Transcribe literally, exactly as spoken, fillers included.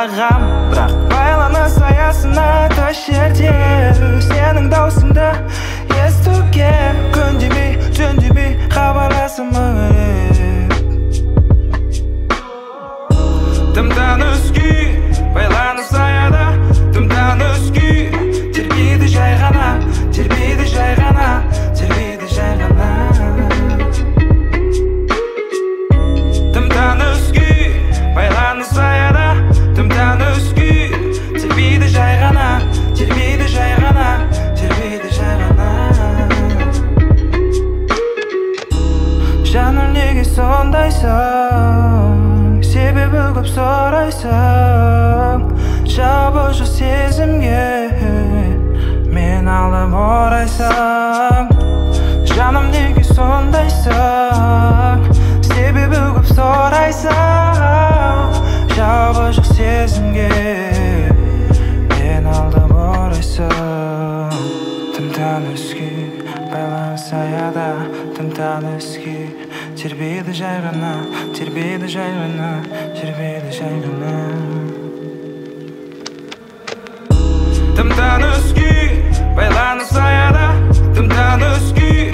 бағам, бірақ байланыс аясына тас жерде сенің даусыңды естуге көндемей, жөндемей хабарласым керек. Тым-таныс күй, байланыс аяда, тым-таныс күй, тербейді жай ғана, тербейді жай ғана, тербейді жай ғана. Тым-таныс күй, байланыс аяда, тым-таныс күй, тербейді жай ғана, тербейді жай ғана, тербейді жай ғана. Жаным неге сондайсың, себебі көп сұрайсың, жауабы жоқ сезімге мен алып орайсың. Жаным неге сондайсың, себебі көп сұрайсың, жауабы жоқ сезімге мен алып орайсың. Тым-таныс күй, байланыс аяда, тым-таныс күй, тербейді жай ғана, тербейді жай ғана, тербейді жай ғана. Тым-таныс күй, байланыс аяда, тым-таныс күй,